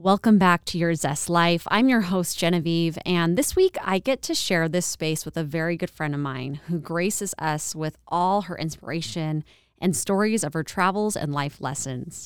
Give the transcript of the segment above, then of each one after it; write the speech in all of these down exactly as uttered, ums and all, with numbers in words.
Welcome back to Your Zest Life. I'm your host, Genevieve, and this week I get to share this space with a very good friend of mine who graces us with all her inspiration and stories of her travels and life lessons.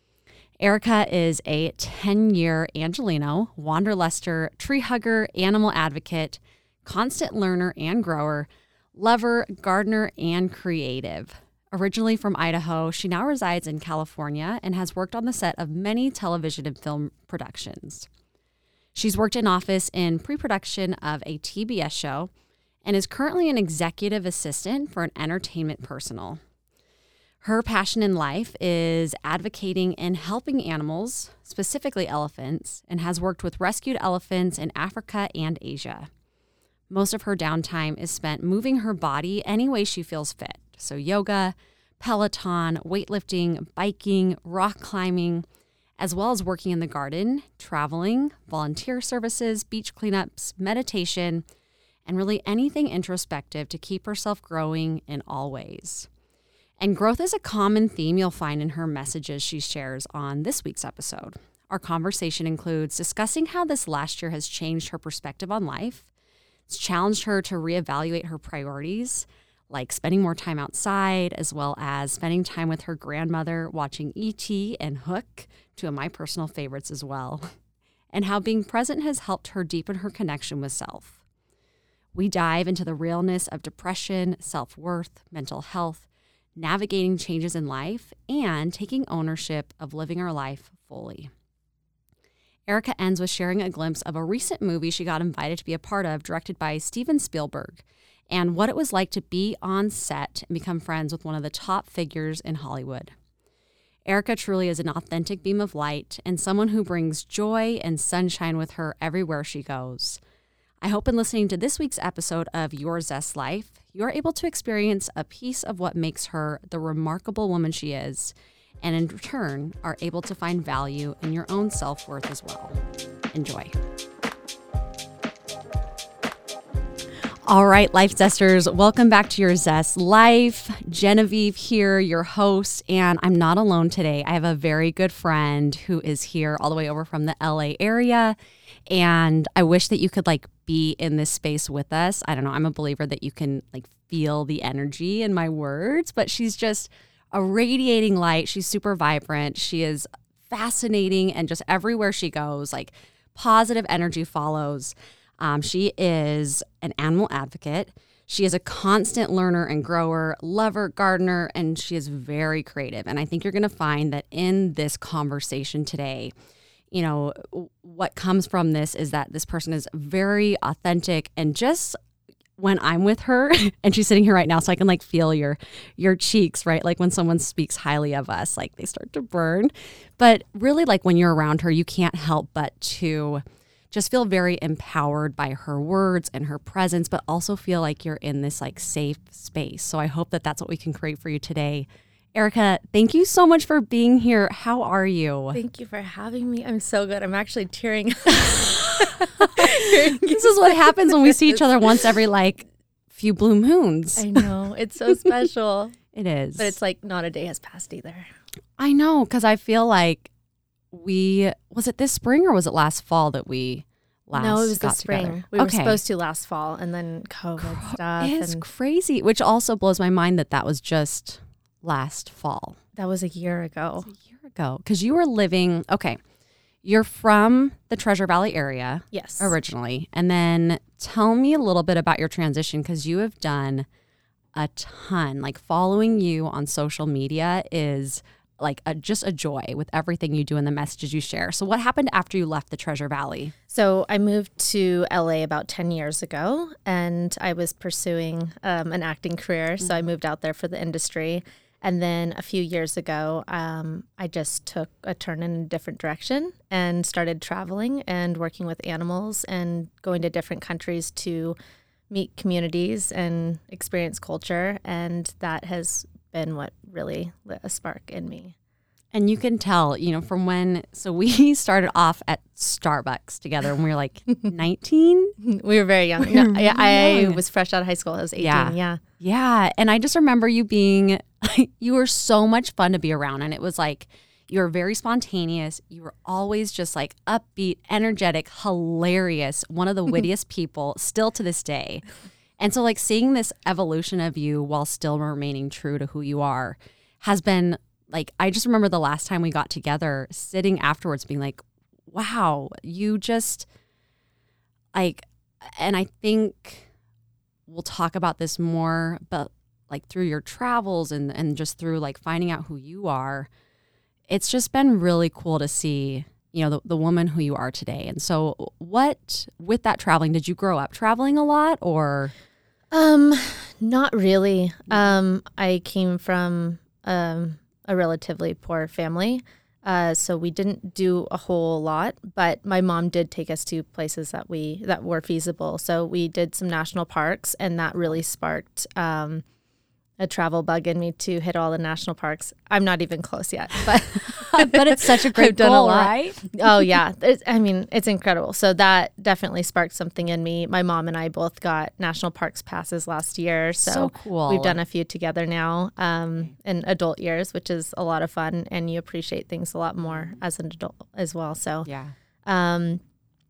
Erica is a ten-year Angelino, wanderluster, tree hugger, animal advocate, constant learner and grower, lover, gardener, and creative. Originally from Idaho, she now resides in California and has worked on the set of many television and film productions. She's worked in office in pre-production of a T B S show and is currently an executive assistant for an entertainment personal. Her passion in life is advocating and helping animals, specifically elephants, and has worked with rescued elephants in Africa and Asia. Most of her downtime is spent moving her body any way she feels fit. So yoga, Peloton, weightlifting, biking, rock climbing, as well as working in the garden, traveling, volunteer services, beach cleanups, meditation, and really anything introspective to keep herself growing in all ways. And growth is a common theme you'll find in her messages she shares on this week's episode. Our conversation includes discussing how this last year has changed her perspective on life. It's challenged her to reevaluate her priorities, like spending more time outside, as well as spending time with her grandmother, watching E T and Hook, two of my personal favorites as well, and how being present has helped her deepen her connection with self. We dive into the realness of depression, self-worth, mental health, navigating changes in life, and taking ownership of living our life fully. Erica ends with sharing a glimpse of a recent movie she got invited to be a part of, directed by Steven Spielberg, and what it was like to be on set and become friends with one of the top figures in Hollywood. Erica truly is an authentic beam of light and someone who brings joy and sunshine with her everywhere she goes. I hope in listening to this week's episode of Your Zest Life, you're able to experience a piece of what makes her the remarkable woman she is, and in return are able to find value in your own self-worth as well. Enjoy. All right, Life Zesters, welcome back to Your Zest Life. Genevieve here, your host, and I'm not alone today. I have a very good friend who is here all the way over from the L A area, and I wish that you could like be in this space with us. I don't know, I'm a believer that you can like feel the energy in my words, but she's just a radiating light. She's super vibrant. She is fascinating, and just everywhere she goes, like positive energy follows. Um, she is an animal advocate. She is a constant learner and grower, lover, gardener, and she is very creative. And I think you're going to find that in this conversation today, you know, what comes from this is that this person is very authentic, and just when I'm with her and she's sitting here right now, so I can like feel your your cheeks, right? Like when someone speaks highly of us, like they start to burn. But really, like when you're around her, you can't help but to just feel very empowered by her words and her presence, but also feel like you're in this like safe space. So I hope that that's what we can create for you today. Erica, thank you so much for being here. How are you? Thank you for having me. I'm so good. I'm actually tearing. This is what happens when we see each other once every like few blue moons. I know. It's so special. It is. But it's like not a day has passed either. I know, because I feel like we, was it this spring or was it last fall that we last No, it was got this spring. together? We were Okay. supposed to last fall, and then COVID stuff. It's and crazy, which also blows my mind that that was just last fall. that was a year ago. It was a year ago. Because you were living, okay, you're from the Treasure Valley area. Yes. Originally. And then tell me a little bit about your transition, because you have done a ton. Like following you on social media is like a, just a joy with everything you do and the messages you share. So what happened after you left the Treasure Valley? So I moved to L A about ten years ago, and I was pursuing um, an acting career. So I moved out there for the industry. And then a few years ago, um, I just took a turn in a different direction and started traveling and working with animals and going to different countries to meet communities and experience culture. And that has been what really lit a spark in me. And you can tell, you know, from when, so we started off at Starbucks together when we were like nineteen. We were very young. No, I, I was fresh out of high school. I was eighteen. Yeah. Yeah. Yeah. And I just remember you being, you were so much fun to be around. And it was like, You were very spontaneous. You were always just like upbeat, energetic, hilarious, one of the wittiest people still to this day. And so like seeing this evolution of you while still remaining true to who you are has been like, I just remember the last time we got together sitting afterwards being like, wow, you just like, and I think we'll talk about this more, but like through your travels and, and just through like finding out who you are, it's just been really cool to see, you know, the, the woman who you are today. And so what, with that traveling, did you grow up traveling a lot or? Um, not really. Um, I came from um, a relatively poor family, uh, so we didn't do a whole lot. But my mom did take us to places that we that were feasible. So we did some national parks, and that really sparked um, a travel bug in me to hit all the national parks. I'm not even close yet, but but it's such a great goal, right? Oh yeah, it's, I mean it's incredible. So that definitely sparked something in me. My mom and I both got national parks passes last year, so, so cool. We've done a few together now um, in adult years, which is a lot of fun, and you appreciate things a lot more as an adult as well. So yeah. Um,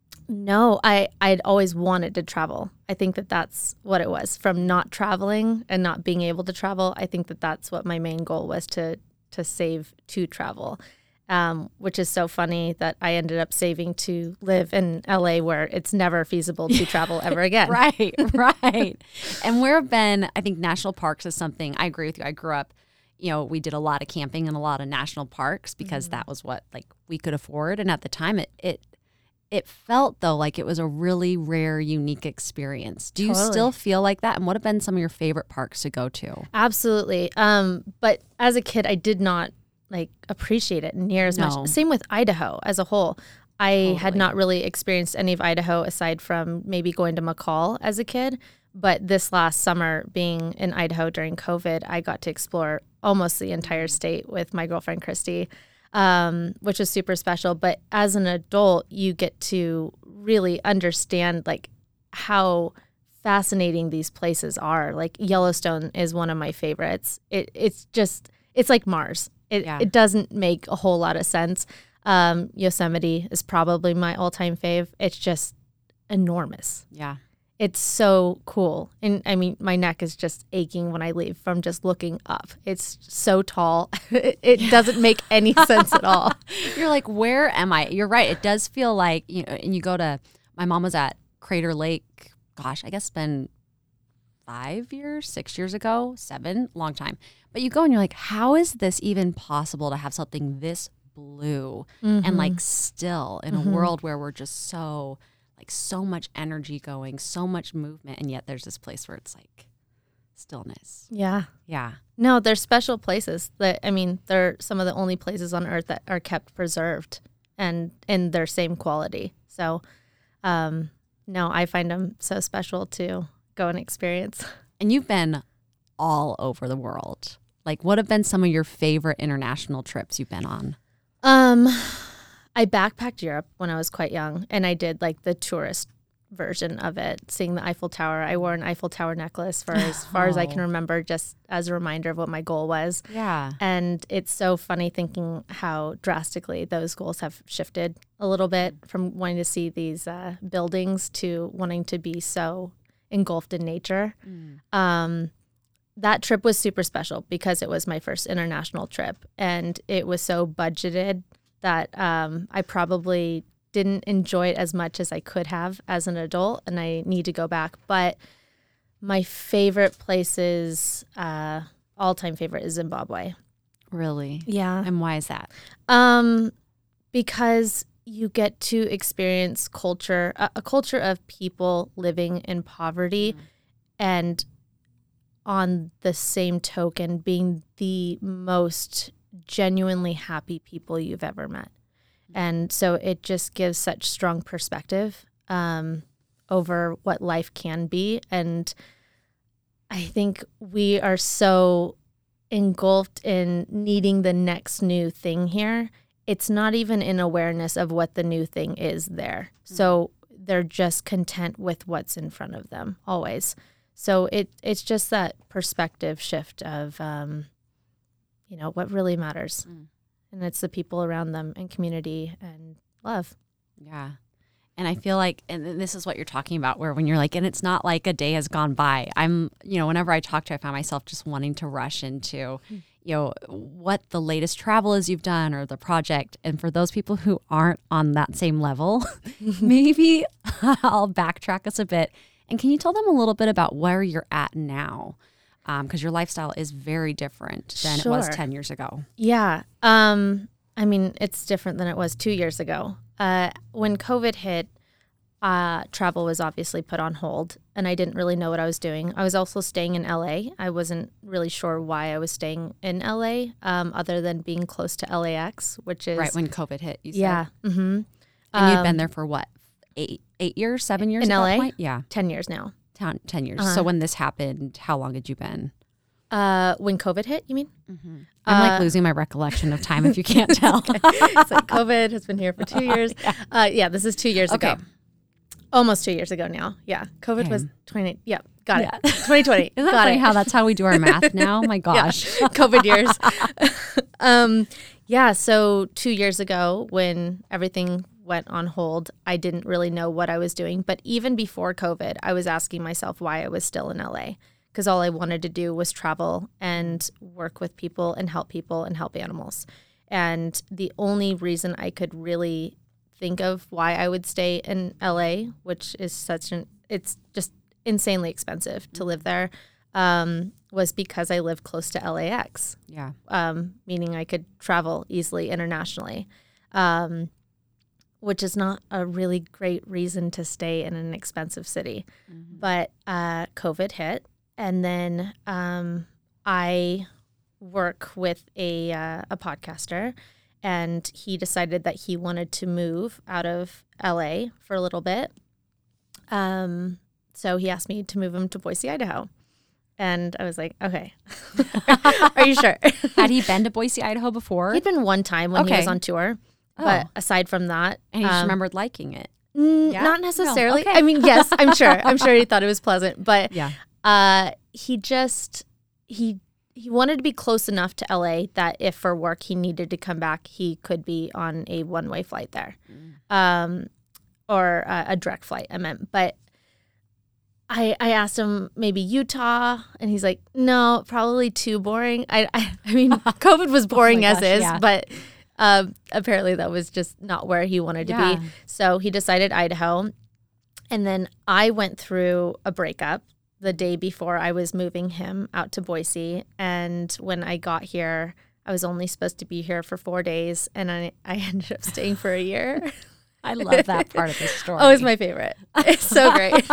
No, I, I'd always wanted to travel. I think that that's what it was. From not traveling and not being able to travel, I think that that's what my main goal was, to to save to travel, um, which is so funny that I ended up saving to live in L A where it's never feasible to travel ever again. Right, right. And where have been, I think national parks is something, I agree with you. I grew up, you know, we did a lot of camping in a lot of national parks because mm-hmm. that was what like we could afford. And at the time it, it It felt, though, like it was a really rare, unique experience. Do you Totally. still feel like that? And what have been some of your favorite parks to go to? Absolutely. Um, but as a kid, I did not like appreciate it near as No. much. Same with Idaho as a whole. I Totally. had not really experienced any of Idaho aside from maybe going to McCall as a kid. But this last summer, being in Idaho during COVID, I got to explore almost the entire state with my girlfriend, Christy. Um, which was super special. But as an adult, you get to really understand like how fascinating these places are. Like Yellowstone is one of my favorites. It it's just it's like Mars. It Yeah. it doesn't make a whole lot of sense. Um, Yosemite is probably my all-time fave. It's just enormous. Yeah. It's so cool. And I mean, my neck is just aching when I leave from just looking up. It's so tall. it it yeah. doesn't make any sense at all. You're like, where am I? You're right. It does feel like, you know, and you go to, my mom was at Crater Lake, gosh, I guess it's been five years, six years ago, seven, long time. But you go and you're like, how is this even possible to have something this blue mm-hmm. and like still in mm-hmm. a world where we're just so... like so much energy going, so much movement, and yet there's this place where it's like stillness. Yeah. Yeah. No, they're special places. That I mean, they're some of the only places on Earth that are kept preserved and in their same quality. So, um, no, I find them so special to go and experience. And you've been all over the world. Like, what have been some of your favorite international trips you've been on? Um... I backpacked Europe when I was quite young, and I did like the tourist version of it, seeing the Eiffel Tower. I wore an Eiffel Tower necklace for as far oh. as I can remember, just as a reminder of what my goal was. Yeah. And it's so funny thinking how drastically those goals have shifted a little bit from wanting to see these uh, buildings to wanting to be so engulfed in nature. Mm. Um, that trip was super special because it was my first international trip, and it was so budgeted that um, I probably didn't enjoy it as much as I could have as an adult, and I need to go back. But my favorite places, uh, all-time favorite, is Zimbabwe. Really? Yeah. And why is that? Um, because you get to experience culture, a, a culture of people living in poverty, mm. and on the same token, being the most genuinely happy people you've ever met. And so it just gives such strong perspective um, over what life can be. And I think we are so engulfed in needing the next new thing here. It's not even in awareness of what the new thing is there. Mm-hmm. So they're just content with what's in front of them always. So it it's just that perspective shift of, um, you know, what really matters. Mm. and it's the people around them and community and love. Yeah. And I feel like, and this is what you're talking about, where when you're like, and it's not like a day has gone by. I'm, you know, whenever I talk to you, I find myself just wanting to rush into, you know, what the latest travel is you've done or the project. And for those people who aren't on that same level, maybe I'll backtrack us a bit. And can you tell them a little bit about where you're at now? Because um, your lifestyle is very different than Sure. it was ten years ago. Yeah. Um, I mean, it's different than it was two years ago. Uh, when COVID hit, uh, travel was obviously put on hold, and I didn't really know what I was doing. I was also staying in L A. I wasn't really sure why I was staying in L A, um, other than being close to L A X, which is... Right, when COVID hit, you said. Yeah. Mm-hmm. And um, you'd been there for what, eight eight years, seven years in at L A? that point? Yeah. ten years now. Ten, ten years. Uh-huh. So when this happened, how long had you been? Uh, when COVID hit, you mean? Mm-hmm. I'm like Uh, losing my recollection of time if you can't tell. It's like COVID has been here for two years. yeah. Uh, yeah, this is two years Okay. ago. Almost two years ago now. Yeah. COVID Okay. was twenty. Yeah. Got Yeah. it. twenty twenty. Isn't that got funny it. how that's how we do our math now? My Yeah. gosh. COVID years. um, yeah. So two years ago when everything went on hold, I didn't really know what I was doing. But even before COVID, I was asking myself why I was still in L A, because all I wanted to do was travel and work with people and help people and help animals. And the only reason I could really think of why I would stay in L A, which is such an, it's just insanely expensive to live there, um, was because I live close to L A X, Yeah. um, meaning I could travel easily internationally, um, which is not a really great reason to stay in an expensive city. Mm-hmm. But uh, COVID hit, and then um, I work with a uh, a podcaster, and he decided that he wanted to move out of L A for a little bit. Um, so he asked me to move him to Boise, Idaho. And I was like, okay, are you sure? Had he been to Boise, Idaho before? He'd been one time when he Okay. was on tour. Oh. But aside from that, And he just um, remembered liking it. mm, Yeah? not No, necessarily. okay. I mean, yes, I'm sure. I'm sure he thought it was pleasant. But Yeah. uh, he just, he he wanted to be close enough to L A that if for work he needed to come back, he could be on a one-way flight there. Mm. Um, or uh, a direct flight, I meant. But I I asked him maybe Utah, and he's like, no, probably too boring. I I, I mean, COVID was boring as gosh, is, yeah. but um, apparently that was just not where he wanted to Yeah. be. So he decided Idaho. And then I went through a breakup the day before I was moving him out to Boise. And when I got here, I was only supposed to be here for four days, and I, I ended up staying for a year. I love that part of the story. Oh, it's my favorite. It's so great.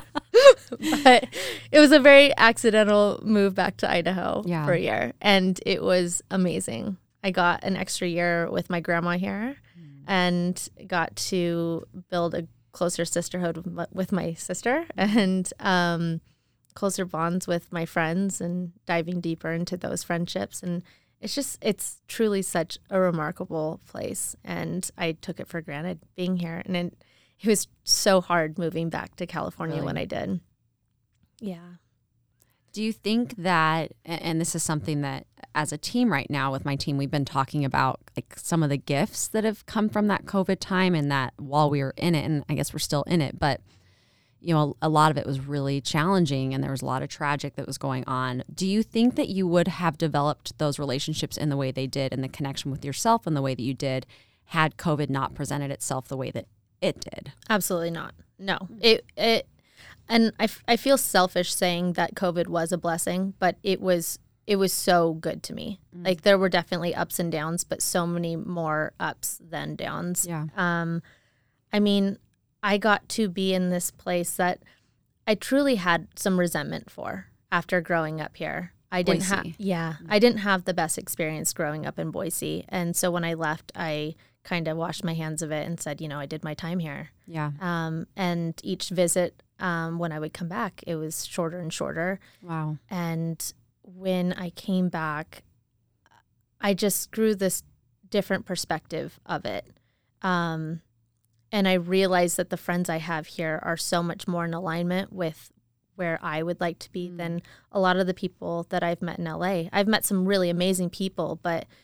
But it was a very accidental move back to Idaho Yeah. for a year, and it was amazing. I got an extra year with my grandma here, and got to build a closer sisterhood with my, with my sister, and um, closer bonds with my friends, and diving deeper into those friendships. And it's just, it's truly such a remarkable place, and I took it for granted being here. And it, it was so hard moving back to California Really? when I did. Yeah. Do you think that, and this is something that as a team right now with my team, we've been talking about like some of the gifts that have come from that COVID time, and that while we were in it, and I guess we're still in it, but you know, a lot of it was really challenging, and there was a lot of tragic that was going on. Do you think that you would have developed those relationships in the way they did, and the connection with yourself in the way that you did, had COVID not presented itself the way that it did? Absolutely not. No. It, it, and I, f- I feel selfish saying that COVID was a blessing, but it was, it was so good to me. Mm. Like there were definitely ups and downs, but so many more ups than downs. Yeah. Um, I mean, I got to be in this place that I truly had some resentment for after growing up here. I didn't have, Boise. yeah, I didn't have the best experience growing up in Boise. And so when I left, I kind of washed my hands of it and said, you know, I did my time here. Yeah. Um, and each visit, um, when I would come back, it was shorter and shorter. Wow. And when I came back, I just grew this different perspective of it. Um, and I realized that the friends I have here are so much more in alignment with where I would like to be Mm. than a lot of the people that I've met in L A. I've met some really amazing people, but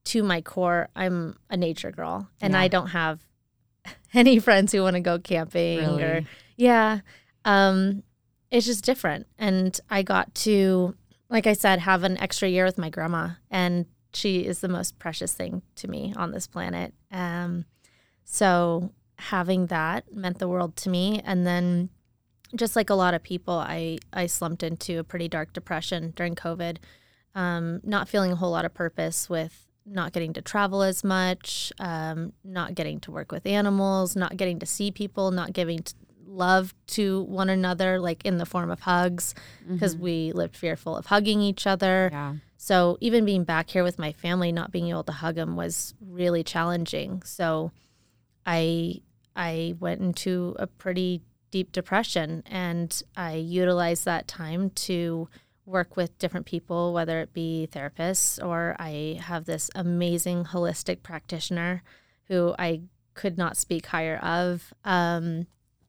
to my core, I'm a nature girl, and Yeah. I don't have any friends who want to go camping Really? or yeah. Um, it's just different. And I got to, like I said, have an extra year with my grandma, and she is the most precious thing to me on this planet. Um, so having that meant the world to me. And then just like a lot of people, I, I slumped into a pretty dark depression during COVID, um, not feeling a whole lot of purpose with not getting to travel as much, um, not getting to work with animals, not getting to see people, not giving t- love to one another, like in the form of hugs, because Mm-hmm. we lived fearful of hugging each other. Yeah. So even being back here with my family, not being able to hug them was really challenging. So I I went into a pretty deep depression, and I utilized that time to work with different people, whether it be therapists, or I have this amazing holistic practitioner who I could not speak higher of. Um,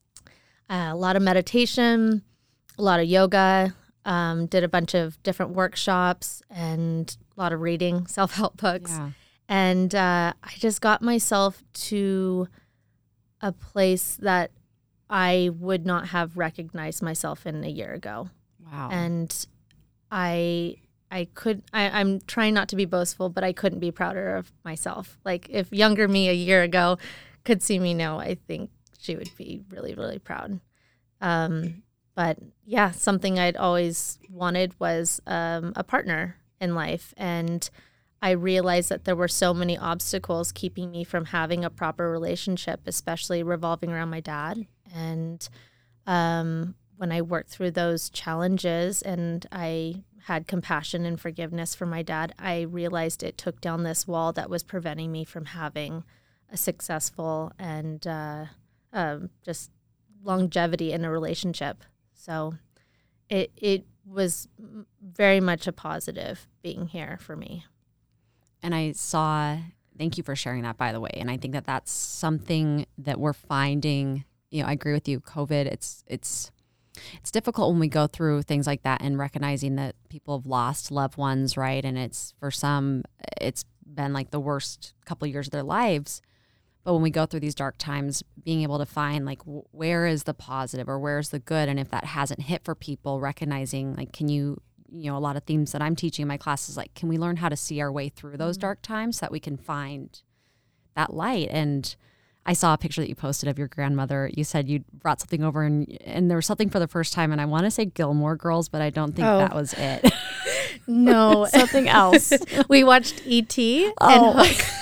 a lot of meditation, a lot of yoga, um, did a bunch of different workshops, and a lot of reading, self-help books. Yeah. And uh, I just got myself to a place that I would not have recognized myself in a year ago. Wow. And I I could I, I'm trying not to be boastful, but I couldn't be prouder of myself. Like if younger me a year ago could see me now, I think she would be really, really proud. Um, but yeah, something I'd always wanted was um, a partner in life. And I realized that there were so many obstacles keeping me from having a proper relationship, especially revolving around my dad. And um, when I worked through those challenges and I had compassion and forgiveness for my dad, I realized it took down this wall that was preventing me from having a successful and uh, um, just longevity in a relationship. So it it was very much a positive being here for me. And I saw, thank you for sharing that, by the way. And I think that that's something that we're finding, you know, I agree with you. COVID, it's, it's, it's difficult when we go through things like that and recognizing that people have lost loved ones, right? And it's, for some, it's been like the worst couple of years of their lives. But when we go through these dark times, being able to find like, w- where is the positive or where's the good? And if that hasn't hit for people, recognizing like, can you, you know, a lot of themes that I'm teaching in my classes, like, can we learn how to see our way through those dark times so that we can find that light? And I saw a picture that you posted of your grandmother. You said you brought something over and and there was something for the first time. And I want to say Gilmore Girls, but I don't think Oh. that was it. No, Something else. we watched E T Oh. and Hook.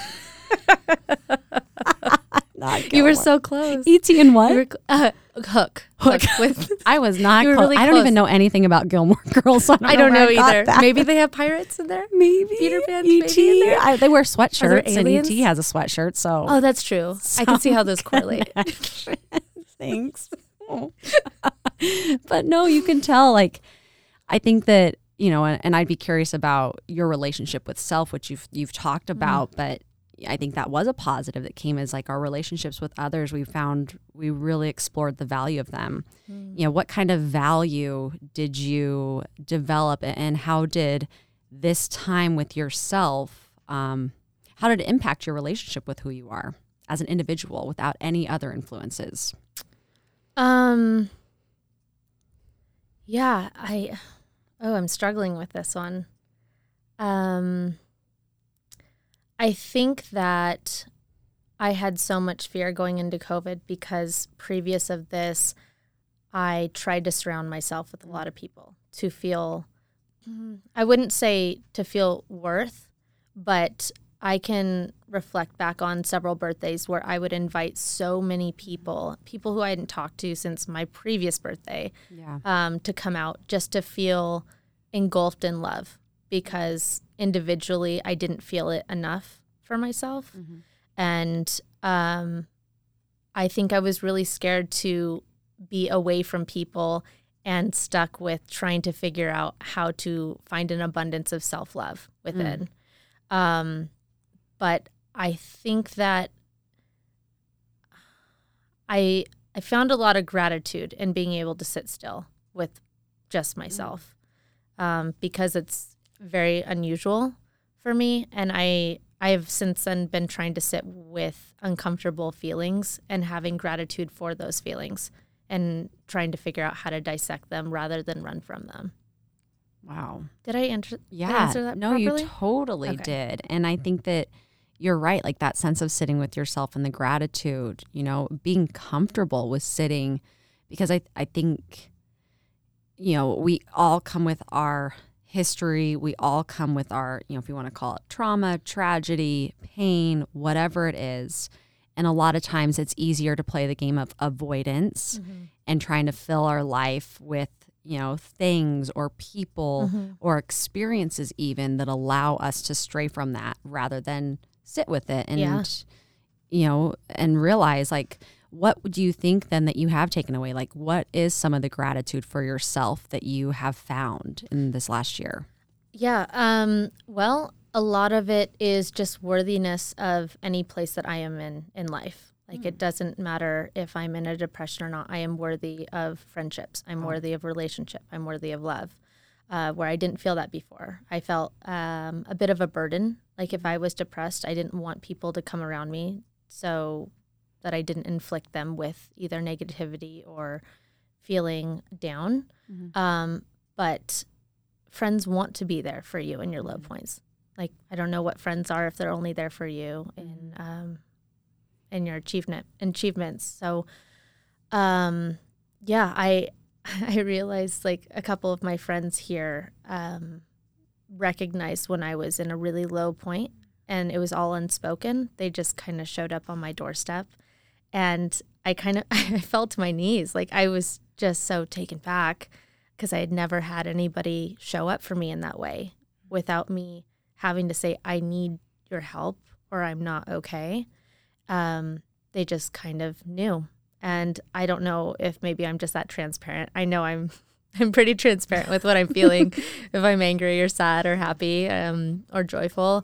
Not You were Gilmore. so close. E T and what? You were cl- uh, Hook. Hook. with. I was not You were close. really I don't close. even know anything about Gilmore Girls. So I don't, I don't where know got either. that. Maybe they have pirates in there. Maybe Peter Pan's E maybe in there? I, they wear sweatshirts, and E aliens? T has a sweatshirt. So Oh, that's true. I can see how those correlate. Thanks. But no, you can tell. Like, I think that, you know, and, and I'd be curious about your relationship with self, which you've you've talked about, but I think that was a positive that came as like our relationships with others. We found we really explored the value of them. Mm. You know, what kind of value did you develop, and how did this time with yourself, um, how did it impact your relationship with who you are as an individual without any other influences? Um. Yeah, I. Oh, I'm struggling with this one. Um. I think that I had so much fear going into COVID because previous of this, I tried to surround myself with a lot of people to feel, I wouldn't say to feel worth, but I can reflect back on several birthdays where I would invite so many people, people who I hadn't talked to since my previous birthday, Yeah. um, to come out just to feel engulfed in love, because individually I didn't feel it enough for myself. Mm-hmm. And um, I think I was really scared to be away from people and stuck with trying to figure out how to find an abundance of self-love within. Mm. Um, but I think that I I found a lot of gratitude in being able to sit still with just myself, mm. um, because it's very unusual for me. And I I have since then been trying to sit with uncomfortable feelings and having gratitude for those feelings and trying to figure out how to dissect them rather than run from them. Wow. Did I answer, yeah. did I answer that no, properly? you totally Okay. did. And I think that you're right. Like that sense of sitting with yourself and the gratitude, you know, being comfortable with sitting, because I, I think, you know, we all come with our history. We all come with our, you know, if you want to call it trauma, tragedy, pain, whatever it is. And a lot of times it's easier to play the game of avoidance Mm-hmm. and trying to fill our life with, you know, things or people Mm-hmm. or experiences even that allow us to stray from that rather than sit with it and, Yeah. you know, and realize like, what do you think then that you have taken away? Like, what is some of the gratitude for yourself that you have found in this last year? Yeah. Um, well, a lot of it is just worthiness of any place that I am in in life. Like, it doesn't matter if I'm in a depression or not. I am worthy of friendships. I'm Oh. worthy of relationship. I'm worthy of love, uh, where I didn't feel that before. I felt um, a bit of a burden. Like, if I was depressed, I didn't want people to come around me so that I didn't inflict them with either negativity or feeling down. Mm-hmm. Um, but friends want to be there for you in your low points. Like, I don't know what friends are if they're only there for you in um, in your achievement achievements. So, um, yeah, I I realized like a couple of my friends here um, recognized when I was in a really low point, and it was all unspoken. They just kind of showed up on my doorstep, and I kind of I fell to my knees. Like, I was just so taken back because I had never had anybody show up for me in that way without me having to say, I need your help or I'm not okay. Um, they just kind of knew. And I don't know if maybe I'm just that transparent. I know I'm I'm pretty transparent with what I'm feeling, if I'm angry or sad or happy um, or joyful.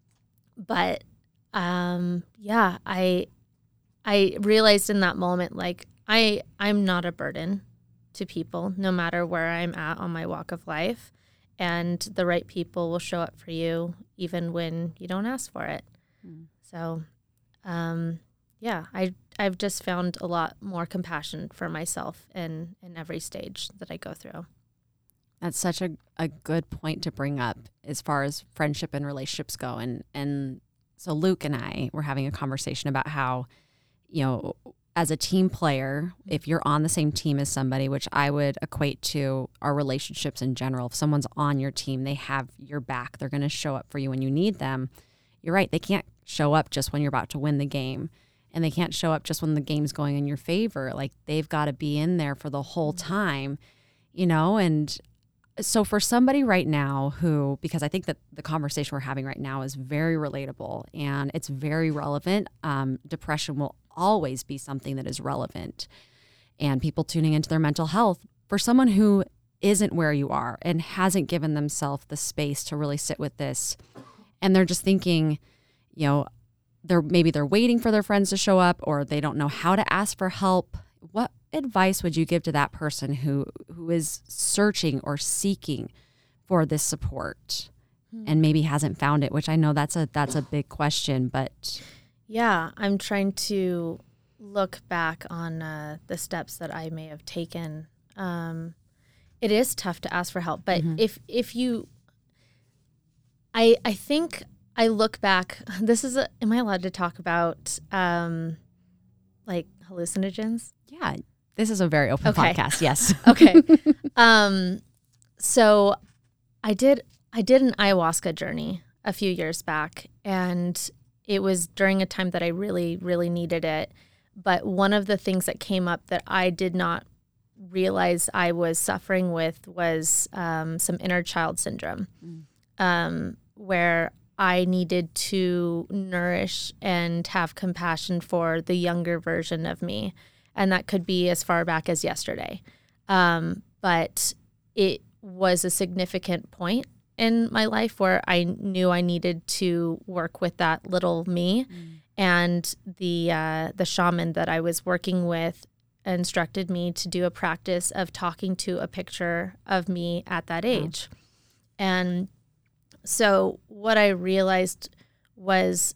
But um, yeah, I I realized in that moment, like, I I'm not a burden to people, no matter where I'm at on my walk of life. And the right people will show up for you even when you don't ask for it. Mm. So, um, yeah, I, I've just found a lot more compassion for myself in, in every stage that I go through. That's such a, a good point to bring up as far as friendship and relationships go. And, and so Luke and I were having a conversation about how, you know, as a team player, if you're on the same team as somebody, which I would equate to our relationships in general, if someone's on your team, they have your back, they're going to show up for you when you need them. You're right. They can't show up just when you're about to win the game, and they can't show up just when the game's going in your favor. Like, they've got to be in there for the whole time, you know? And so for somebody right now who, because I think that the conversation we're having right now is very relatable and it's very relevant. Um, depression will always be something that is relevant, and people tuning into their mental health. For someone who isn't where you are and hasn't given themselves the space to really sit with this, and they're just thinking, you know, they're maybe they're waiting for their friends to show up, or they don't know how to ask for help. What advice would you give to that person who who is searching or seeking for this support hmm. and maybe hasn't found it? Which I know that's a that's a big question, but yeah, I'm trying to look back on uh, the steps that I may have taken. Um, it is tough to ask for help, but mm-hmm. if if you, I I think I look back. This is a. Am I allowed to talk about um, like hallucinogens? Yeah, this is a very open okay. podcast. Yes. okay. Um, so I did I did an ayahuasca journey a few years back, and it was during a time that I really, really needed it. But one of the things that came up that I did not realize I was suffering with was um, some inner child syndrome, mm. um, where I needed to nourish and have compassion for the younger version of me. And that could be as far back as yesterday. Um, but it was a significant point in my life where I knew I needed to work with that little me. Mm. And the uh, the shaman that I was working with instructed me to do a practice of talking to a picture of me at that age. Oh. And so what I realized was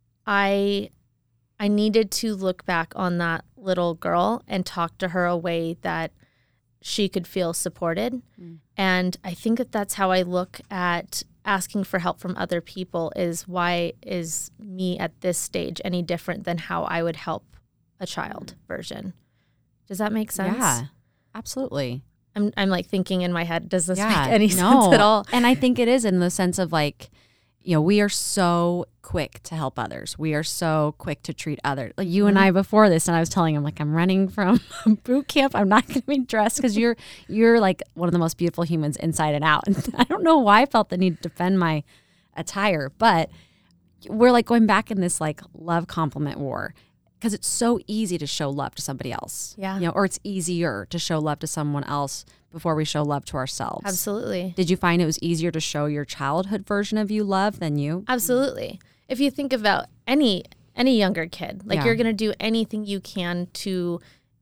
I I needed to look back on that little girl and talk to her a way that she could feel supported. Mm. And I think that that's how I look at asking for help from other people, is why is me at this stage any different than how I would help a child version? Does that make sense? Yeah, absolutely. I'm I'm like thinking in my head, does this yeah, make any no. sense at all? And I think it is, in the sense of like, you know, we are so quick to help others. We are so quick to treat others. Like you mm-hmm. and I before this, and I was telling him, like, I'm running from boot camp. I'm not going to be dressed because you're you're like one of the most beautiful humans inside and out. And I don't know why I felt the need to defend my attire, but we're like going back in this like love compliment war, because it's so easy to show love to somebody else. Yeah. You know, or it's easier to show love to someone else before we show love to ourselves. Absolutely. Did you find it was easier to show your childhood version of you love than you? Absolutely. If you think about any any younger kid, like yeah. you're going to do anything you can to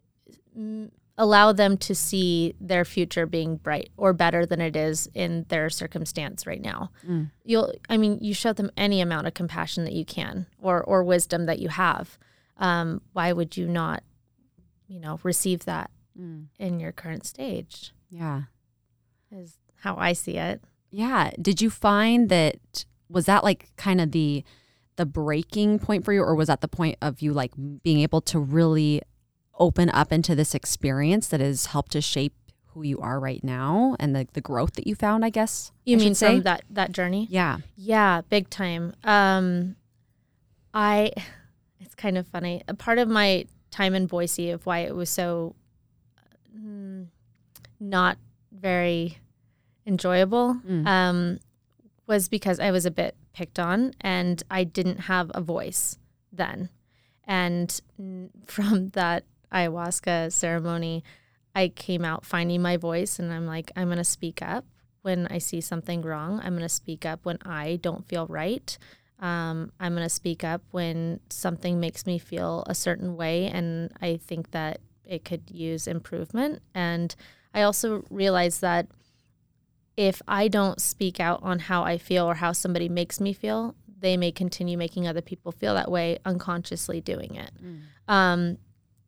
mm, allow them to see their future being bright or better than it is in their circumstance right now. Mm. You'll, I mean, you show them any amount of compassion that you can, or or wisdom that you have. Um, why would you not, you know, receive that mm. in your current stage? Yeah. Is how I see it. Yeah. Did you find that, was that like kind of the the breaking point for you, or was that the point of you like being able to really open up into this experience that has helped to shape who you are right now and the, the growth that you found, I guess? You I mean say? from that, that journey? Yeah. Yeah, big time. Um, I, it's kind of funny. A part of my time in Boise, of why it was so mm, not very enjoyable, mm. um, was because I was a bit picked on and I didn't have a voice then. And from that ayahuasca ceremony, I came out finding my voice, and I'm like, I'm going to speak up when I see something wrong. I'm going to speak up when I don't feel right. Um, I'm going to speak up when something makes me feel a certain way, and I think that it could use improvement. And I also realized that if I don't speak out on how I feel or how somebody makes me feel, they may continue making other people feel that way, unconsciously doing it. Mm. Um,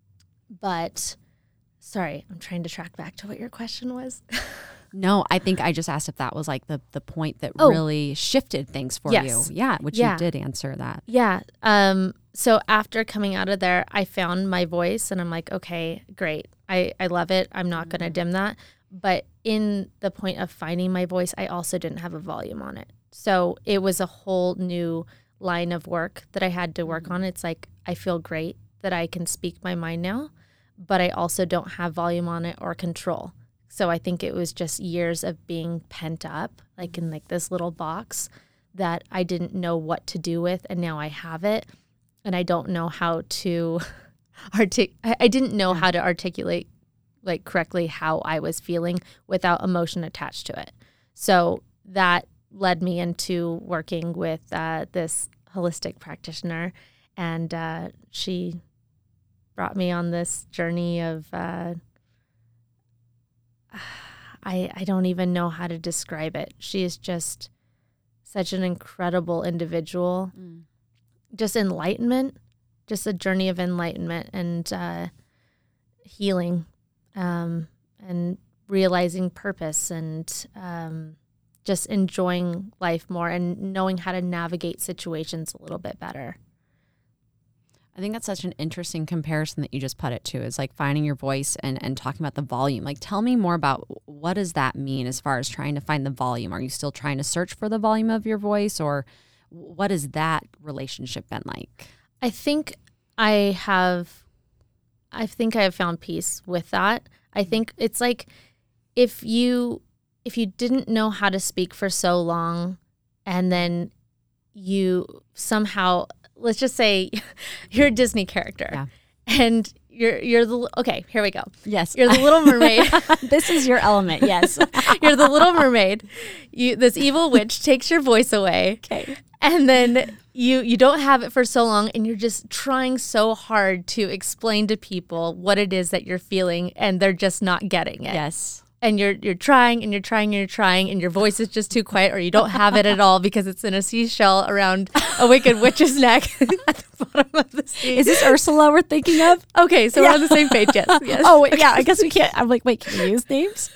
but, sorry, I'm trying to track back to what your question was. No, I think I just asked if that was like the, the point that oh. really shifted things for yes. you. Yeah, which yeah. you did answer that. Yeah. Um, so after coming out of there, I found my voice, and I'm like, okay, great. I, I love it. I'm not mm-hmm. going to dim that. But in the point of finding my voice, I also didn't have a volume on it. So it was a whole new line of work that I had to work mm-hmm. on. It's like, I feel great that I can speak my mind now, but I also don't have volume on it or control. So I think it was just years of being pent up, like in like this little box that I didn't know what to do with, and now I have it, and I don't know how to artic- I didn't know yeah. how to articulate like correctly how I was feeling without emotion attached to it. So that led me into working with uh, this holistic practitioner, and uh, she brought me on this journey of uh, I I don't even know how to describe it. She is just such an incredible individual. Mm. Just enlightenment, just a journey of enlightenment and uh, healing. Um, and realizing purpose, and um, just enjoying life more, and knowing how to navigate situations a little bit better. I think that's such an interesting comparison that you just put it to. It's like finding your voice and, and talking about the volume. Like, tell me more about what does that mean as far as trying to find the volume? Are you still trying to search for the volume of your voice, or what has that relationship been like? I think I have... I think I have found peace with that. I think it's like if you if you didn't know how to speak for so long, and then you somehow, let's just say you're a Disney character, yeah. and you're you're the okay, here we go. Yes. You're the Little Mermaid. This is your element, yes. You're the Little Mermaid. You this evil witch takes your voice away. Okay. And then you you don't have it for so long, and you're just trying so hard to explain to people what it is that you're feeling, and they're just not getting it. Yes. and you're you're trying and you're trying and you're trying and your voice is just too quiet, or you don't have it at all because it's in a seashell around a wicked witch's neck at the bottom of the sea. Is this Ursula we're thinking of? Okay, so yeah. We're on the same page, yes. yes. Oh, wait, yeah, I guess we can't. I'm like, wait, can we use names?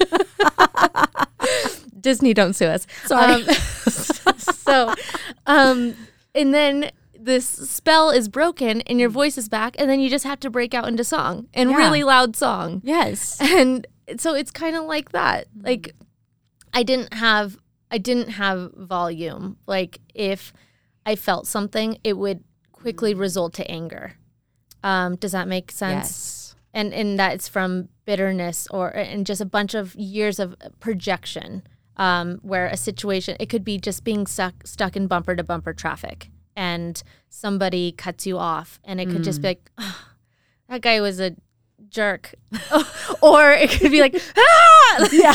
Disney, don't sue us. Sorry. Um, so, um, and then this spell is broken and your voice is back, and then you just have to break out into song and Yeah. really loud song. Yes. And so it's kind of like that. Like I didn't have, I didn't have volume. Like if I felt something, it would quickly result to anger. Um, does that make sense? Yes. And and that it's from bitterness or and just a bunch of years of projection. Um, where a situation, it could be just being stuck stuck in bumper to bumper traffic, and somebody cuts you off, and it could mm. just be like, oh, that guy was a jerk, or it could be like, ah! Yeah.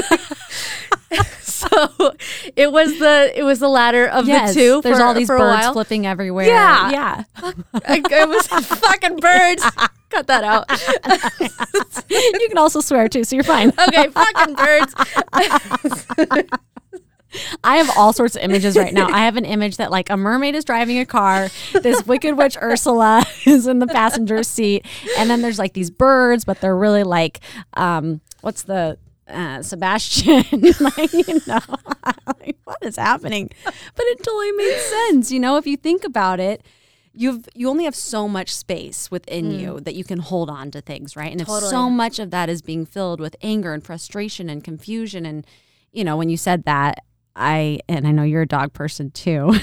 So it was the it was the latter of yes, the two. There's for, all these for birds flipping everywhere. Yeah, yeah. It was fucking birds. Cut that out. You can also swear too, so you're fine. Okay, fucking birds. I have all sorts of images right now. I have an image that like a mermaid is driving a car. This wicked witch Ursula is in the passenger seat. And then there's like these birds, but they're really like, um, what's the, uh, Sebastian? Like, you know, like, what is happening? But it totally makes sense. You know, if you think about it, you've, you only have so much space within mm. you that you can hold on to things, right? And totally. If so much of that is being filled with anger and frustration and confusion and, you know, when you said that, I, and I know you're a dog person too,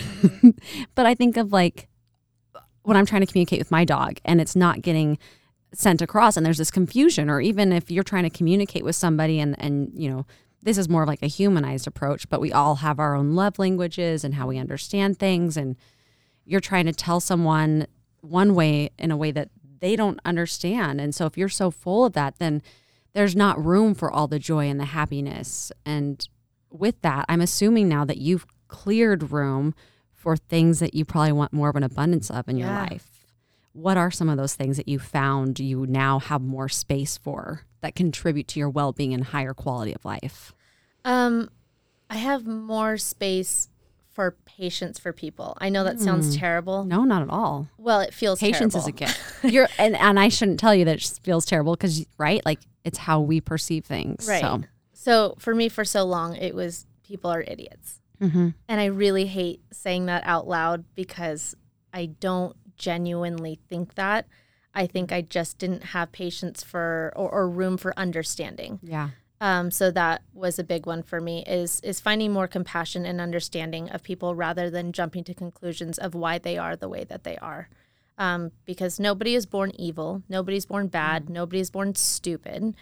but I think of like when I'm trying to communicate with my dog and it's not getting sent across and there's this confusion, or even if you're trying to communicate with somebody and, and, you know, this is more of like a humanized approach, but we all have our own love languages and how we understand things. And you're trying to tell someone one way in a way that they don't understand. And so if you're so full of that, then there's not room for all the joy and the happiness. And with that, I'm assuming now that you've cleared room for things that you probably want more of an abundance of in your yeah. life. What are some of those things that you found you now have more space for that contribute to your well-being and higher quality of life? Um, I have more space for patience for people. I know that mm. sounds terrible. No, not at all. Well, it feels patience terrible. is a gift. You're, and, and I shouldn't tell you that it feels terrible because, right? Like it's how we perceive things. Right. So. So for me, for so long, it was people are idiots. Mm-hmm. And I really hate saying that out loud because I don't genuinely think that. I think I just didn't have patience for or, or room for understanding. Yeah. Um, so that was a big one for me is is finding more compassion and understanding of people rather than jumping to conclusions of why they are the way that they are. Um, because nobody is born evil. Nobody's born bad. Mm. Nobody's born stupid.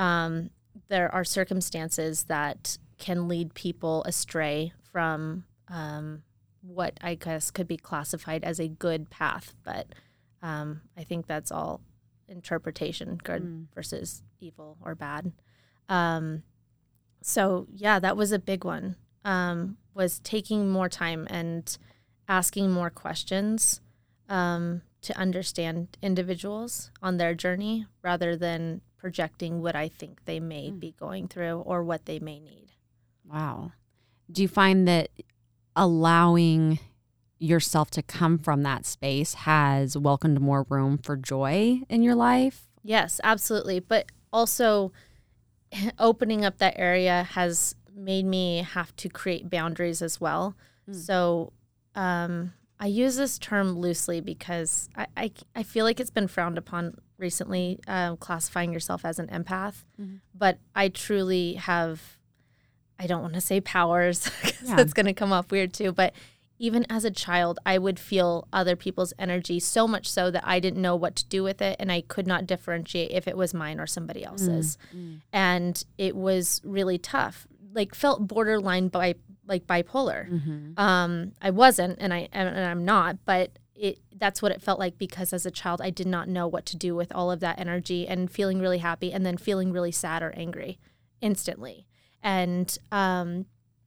Um There are circumstances that can lead people astray from um, what I guess could be classified as a good path. But um, I think that's all interpretation, good mm. versus evil or bad. Um, so, yeah, that was a big one, um, was taking more time and asking more questions um, to understand individuals on their journey rather than projecting what I think they may be going through or what they may need. Wow. Do you find that allowing yourself to come from that space has welcomed more room for joy in your life? Yes, absolutely. But also opening up that area has made me have to create boundaries as well. Mm. So um, I use this term loosely because I, I, I feel like it's been frowned upon recently, uh, classifying yourself as an empath. Mm-hmm. But I truly have, I don't want to say powers because yeah. that's going to come off weird too, but even as a child, I would feel other people's energy so much so that I didn't know what to do with it, and I could not differentiate if it was mine or somebody else's. Mm-hmm. And it was really tough, like felt borderline by like bipolar. Mm-hmm. Um, I wasn't, and I and I'm not, but it that's what it felt like because as a child, I did not know what to do with all of that energy and feeling really happy and then feeling really sad or angry instantly. And um,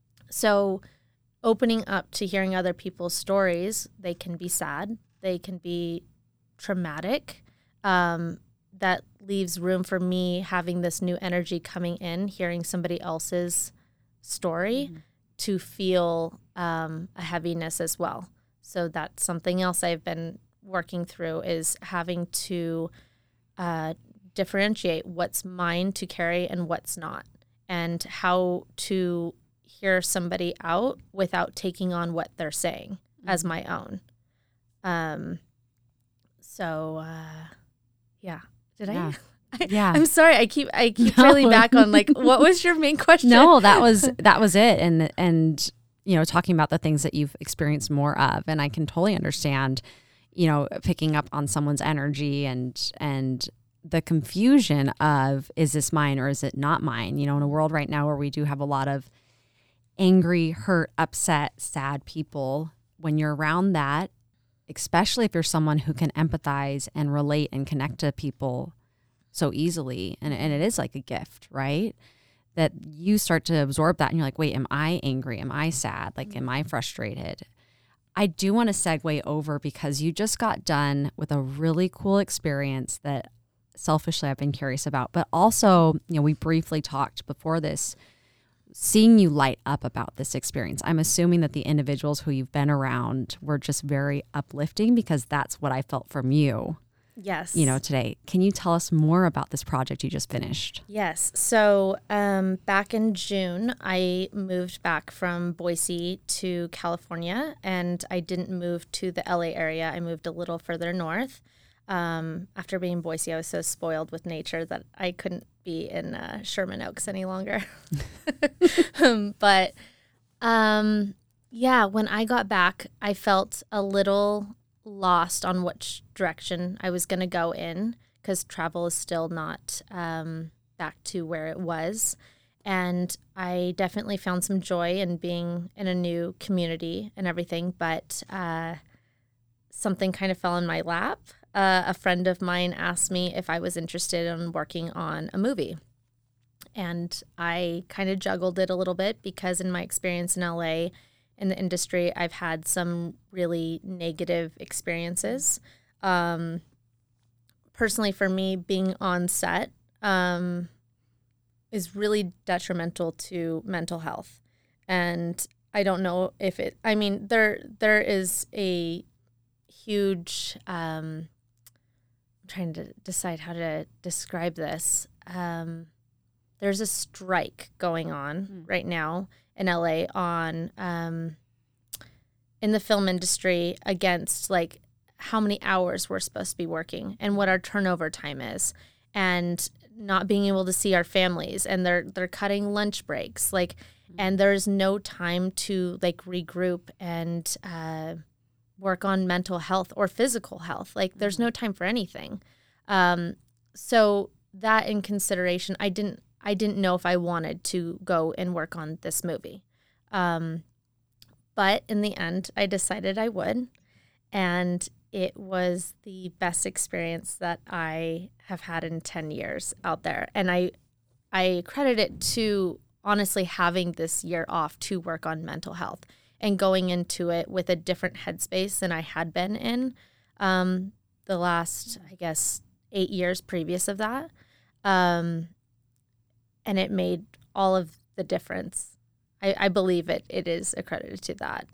so opening up to hearing other people's stories, they can be sad, they can be traumatic. Um, that leaves room for me having this new energy coming in, hearing somebody else's story mm-hmm. to feel um, a heaviness as well. So that's something else I've been working through, is having to uh, differentiate what's mine to carry and what's not, and how to hear somebody out without taking on what they're saying mm-hmm. as my own. Um. So, uh, yeah. Did yeah. I? Yeah. I'm sorry. I keep I keep no. really back on like, what was your main question? No, that was that was it. And and you know, talking about the things that you've experienced more of, and I can totally understand, you know, picking up on someone's energy and and the confusion of, is this mine or is it not mine? You know, in a world right now where we do have a lot of angry, hurt, upset, sad people, when you're around that, especially if you're someone who can empathize and relate and connect to people so easily, and, and it is like a gift, right? That you start to absorb that and you're like, wait, am I angry? Am I sad? Like, am I frustrated? I do want to segue over, because you just got done with a really cool experience that selfishly I've been curious about, but also, you know, we briefly talked before this, seeing you light up about this experience. I'm assuming that the individuals who you've been around were just very uplifting, because that's what I felt from you. Yes. You know, today. Can you tell us more about this project you just finished? Yes. So um, back in June, I moved back from Boise to California, and I didn't move to the L A area. I moved a little further north. Um, after being in Boise, I was so spoiled with nature that I couldn't be in uh, Sherman Oaks any longer. um, but um, yeah, when I got back, I felt a little lost on which direction I was going to go in, because travel is still not um, back to where it was. And I definitely found some joy in being in a new community and everything, but uh, something kind of fell in my lap. Uh, a friend of mine asked me if I was interested in working on a movie. And I kind of juggled it a little bit, because in my experience in L A, in the industry, I've had some really negative experiences. Um, personally, for me, being on set um, is really detrimental to mental health. And I don't know if it, I mean, there there is a huge, um, I'm trying to decide how to describe this. Um, there's a strike going on mm. right now in L A on um, in the film industry against like how many hours we're supposed to be working and what our turnover time is, and not being able to see our families, and they're they're cutting lunch breaks, like, mm-hmm. and there's no time to like regroup and uh, work on mental health or physical health. Like, there's no time for anything. Um, so that in consideration, I didn't I didn't know if I wanted to go and work on this movie. Um, but in the end, I decided I would. And it was the best experience that I have had in ten years out there. And I I credit it to honestly having this year off to work on mental health and going into it with a different headspace than I had been in um, the last, I guess, eight years previous of that. Um, and it made all of the difference. I, I believe it it is accredited to that.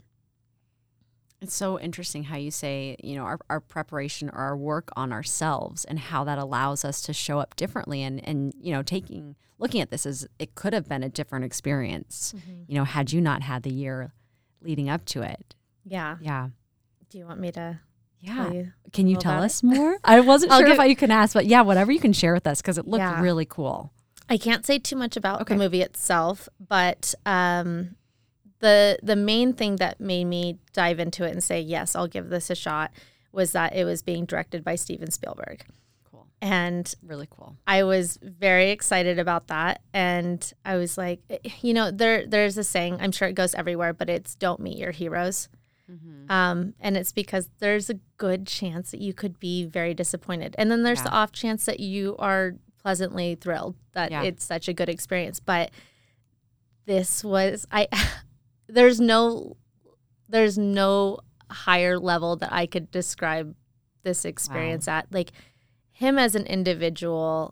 It's so interesting how you say, you know, our, our preparation or our work on ourselves and how that allows us to show up differently. And, and, you know, taking, looking at this as it could have been a different experience, mm-hmm. you know, had you not had the year leading up to it. Yeah. Yeah. Do you want me to yeah. tell you Can you tell us more? I wasn't sure give, if I, you can ask, but yeah, whatever you can share with us, because it looked yeah. really cool. I can't say too much about okay. the movie itself, but um, the the main thing that made me dive into it and say, yes, I'll give this a shot, was that it was being directed by Steven Spielberg. Cool. And really cool. I was very excited about that. And I was like, you know, there there's a saying, I'm sure it goes everywhere, but it's don't meet your heroes. Mm-hmm. Um, and it's because there's a good chance that you could be very disappointed. And then there's yeah. the off chance that you are pleasantly thrilled that yeah. it's such a good experience. But this was, I, there's no, there's no higher level that I could describe this experience wow. at. Like, him as an individual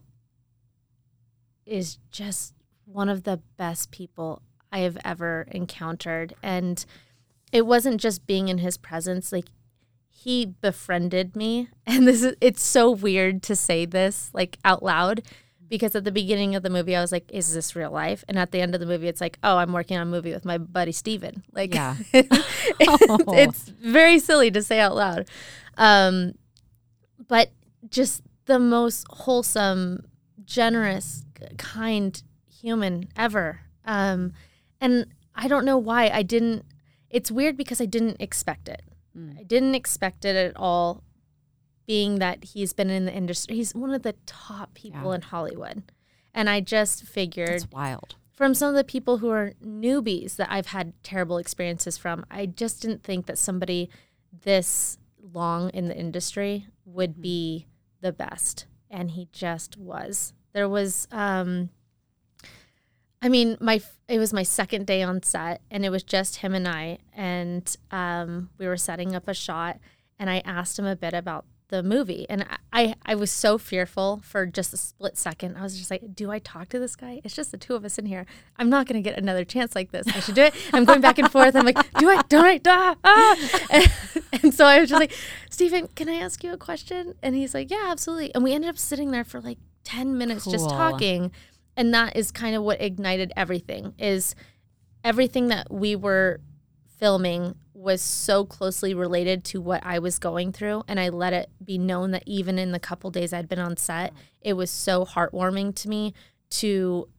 is just one of the best people I have ever encountered. And it wasn't just being in his presence. Like, he befriended me. And this is, it's so weird to say this like out loud, because at the beginning of the movie, I was like, is this real life? And at the end of the movie, it's like, oh, I'm working on a movie with my buddy Steven. Like, yeah. it's, it's very silly to say out loud. Um, but just the most wholesome, generous, kind human ever. Um, and I don't know why I didn't, it's weird because I didn't expect it. Mm. I didn't expect it at all, being that he's been in the industry. He's one of the top people yeah. in Hollywood. And I just figured, that's wild. From some of the people who are newbies that I've had terrible experiences from, I just didn't think that somebody this long in the industry would mm-hmm. be the best. And he just was. There was, um, I mean, my it was my second day on set, and it was just him and I. And um, we were setting up a shot, and I asked him a bit about the movie. And I, I was so fearful for just a split second. I was just like, do I talk to this guy? It's just the two of us in here. I'm not going to get another chance like this. I should do it. I'm going back and forth. I'm like, do I, don't I, ah, ah. And, and so I was just like, Steven, can I ask you a question? And he's like, yeah, absolutely. And we ended up sitting there for like ten minutes cool. just talking. And that is kind of what ignited everything, is everything that we were filming was so closely related to what I was going through. And I let it be known that even in the couple days I'd been on set, it was so heartwarming to me to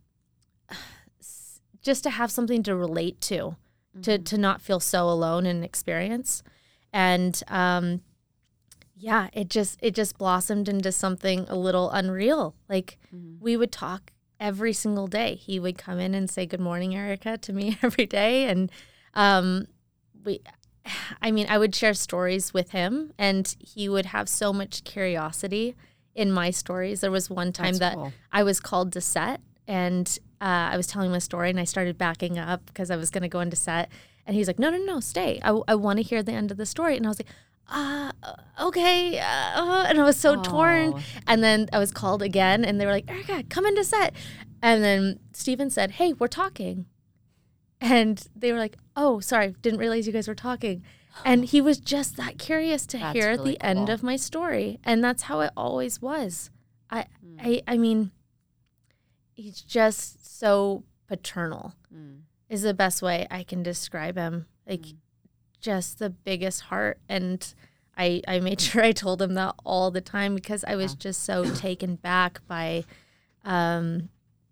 just to have something to relate to, mm-hmm. to, to not feel so alone in experience. And um, yeah, it just, it just blossomed into something a little unreal. Like mm-hmm. we would talk every single day. He would come in and say, good morning, Erica, to me every day. And um, we, I mean, I would share stories with him, and he would have so much curiosity in my stories. There was one time That's that cool. I was called to set, and uh, I was telling my story, and I started backing up because I was going to go into set. And he's like, no, no, no, stay. I, I want to hear the end of the story. And I was like, uh, okay. Uh, and I was so oh. torn. And then I was called again, and they were like, Erica, come into set. And then Steven said, hey, we're talking. And they were like, oh, sorry, didn't realize you guys were talking. And he was just that curious to that's hear really the cool. end of my story. And that's how it always was. I, mm. I, I mean, he's just so paternal mm. is the best way I can describe him. Like, mm. just the biggest heart. And I, I made sure I told him that all the time, because I was yeah. just so taken back by um,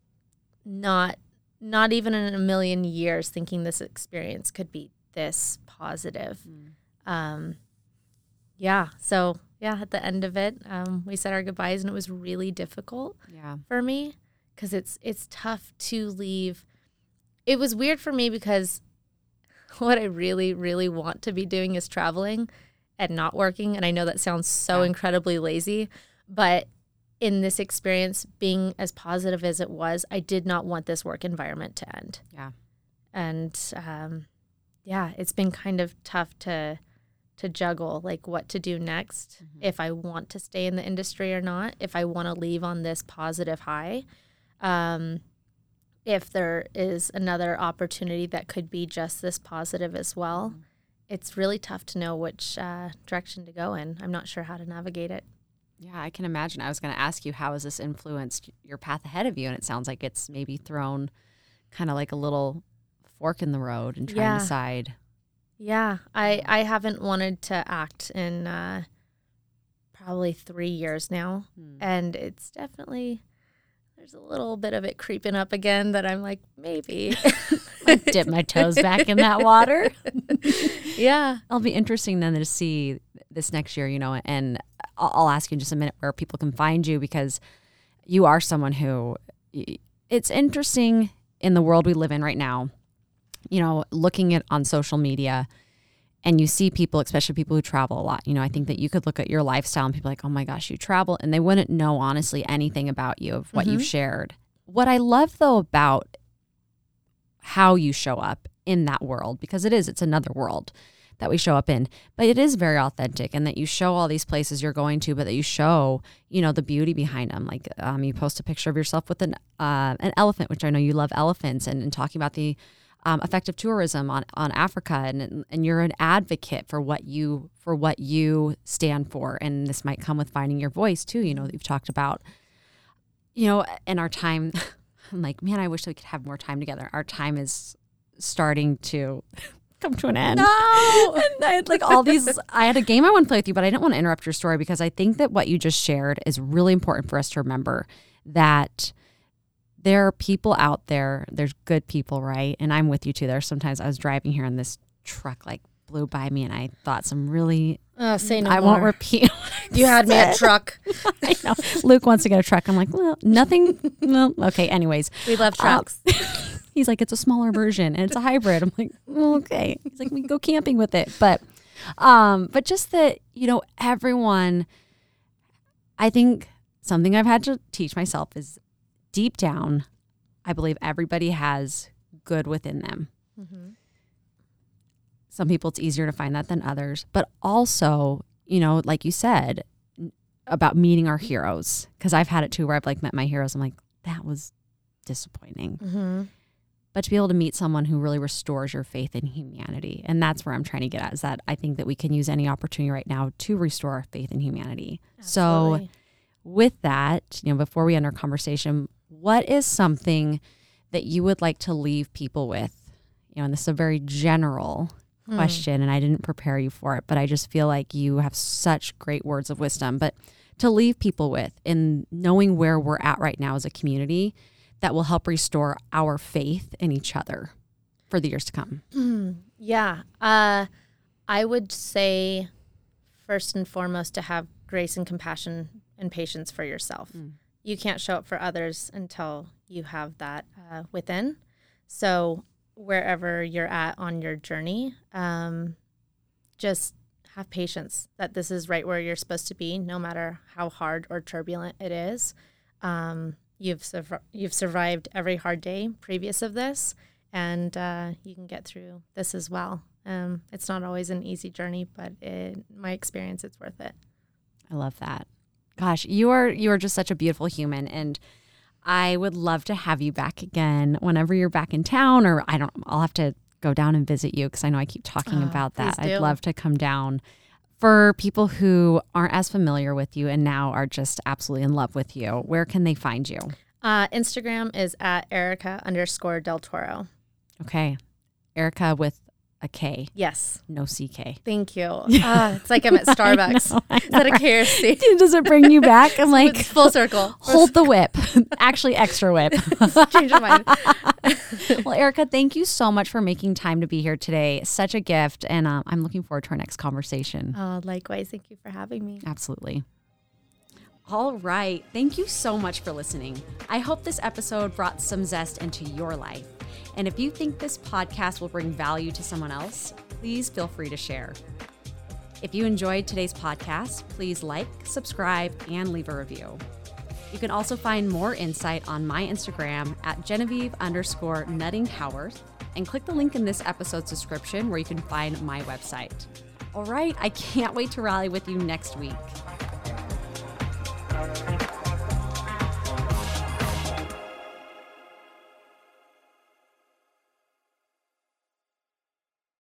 not not even in a million years thinking this experience could be this positive. Mm. Um, yeah. So, yeah, at the end of it, um, we said our goodbyes, and it was really difficult yeah. for me, because it's, it's tough to leave. It was weird for me because what I really, really want to be doing is traveling and not working. And I know that sounds so yeah. incredibly lazy, but in this experience, being as positive as it was, I did not want this work environment to end. Yeah. And um, yeah, it's been kind of tough to to juggle, like what to do next, mm-hmm. if I want to stay in the industry or not, if I want to leave on this positive high. Um, if there is another opportunity that could be just this positive as well. Mm-hmm. It's really tough to know which uh, direction to go in. I'm not sure how to navigate it. Yeah, I can imagine. I was going to ask you, how has this influenced your path ahead of you? And it sounds like it's maybe thrown kind of like a little fork in the road and trying yeah. to decide. Yeah, I, I haven't wanted to act in uh, probably three years now. Hmm. And it's definitely, there's a little bit of it creeping up again that I'm like, maybe. I dip my toes back in that water. Yeah. It'll be interesting then to see this next year, you know, and I'll, I'll ask you in just a minute where people can find you, because you are someone who, it's interesting in the world we live in right now, you know, looking at on social media, and you see people, especially people who travel a lot. You know, I think that you could look at your lifestyle and people are like, oh my gosh, you travel, and they wouldn't know honestly anything about you of what mm-hmm. you've shared. What I love though about how you show up in that world, because it is, it's another world that we show up in. But it is very authentic, and that you show all these places you're going to, but that you show, you know, the beauty behind them. Like um, you post a picture of yourself with an uh, an elephant, which I know you love elephants, and, and talking about the um, effective tourism on, on Africa, and and you're an advocate for what you for what you stand for. And this might come with finding your voice too. You know, that you've talked about. You know, in our time, I'm like, man, I wish we could have more time together. Our time is starting to come to an end. No! And I had like all these, I had a game I want to play with you, but I didn't want to interrupt your story, because I think that what you just shared is really important for us to remember, that there are people out there, there's good people, right? And I'm with you too. There's sometimes I was driving here and this truck like blew by me, and I thought some really, oh, say no I more. won't repeat. You had me at truck. I know. Luke wants to get a truck. I'm like, well, nothing. Well, okay. Anyways, We love trucks. Um, he's like, it's a smaller version and it's a hybrid. I'm like, well, okay. He's like, we can go camping with it. But, um, but just that, you know, everyone, I think something I've had to teach myself is deep down, I believe everybody has good within them. Mm-hmm. Some people, it's easier to find that than others, but also, you know, like you said about meeting our heroes, because I've had it too, where I've like met my heroes. I'm like, that was disappointing. Mm-hmm. But to be able to meet someone who really restores your faith in humanity. And that's where I'm trying to get at, is that I think that we can use any opportunity right now to restore our faith in humanity. Absolutely. So with that, you know, before we end our conversation, what is something that you would like to leave people with? You know, and this is a very general question, and I didn't prepare you for it, but I just feel like you have such great words of wisdom. But to leave people with, in knowing where we're at right now as a community, that will help restore our faith in each other for the years to come. Yeah. Uh, I would say first and foremost to have grace and compassion and patience for yourself. Mm. You can't show up for others until you have that uh, within. So wherever you're at on your journey, um, just have patience that this is right where you're supposed to be, no matter how hard or turbulent it is. Um, you've sur- you've survived every hard day previous of this, and uh, you can get through this as well. Um, it's not always an easy journey, but in my experience, it's worth it. I love that. Gosh, you are you are just such a beautiful human, and I would love to have you back again whenever you're back in town, or I don't. I'll have to go down and visit you, because I know I keep talking oh, about that. I'd love to come down. For people who aren't as familiar with you and now are just absolutely in love with you, where can they find you? Uh, Instagram is at Erica underscore Del Toro. Okay. Erica with a K. Yes. No C K. Thank you. Uh, it's like I'm at Starbucks. I know, I know. Is that a K F C? Does it bring you back? I'm like, It's full circle. Hold the whip. Actually, extra whip. Change your mind. Well, Erica, thank you so much for making time to be here today. Such a gift. And uh, I'm looking forward to our next conversation. Oh, likewise. Thank you for having me. Absolutely. All right. Thank you so much for listening. I hope this episode brought some zest into your life. And if you think this podcast will bring value to someone else, please feel free to share. If you enjoyed today's podcast, please like, subscribe, and leave a review. You can also find more insight on my Instagram at Genevieve underscore Nutting Howarth, and click the link in this episode's description where you can find my website. All right, I can't wait to rally with you next week.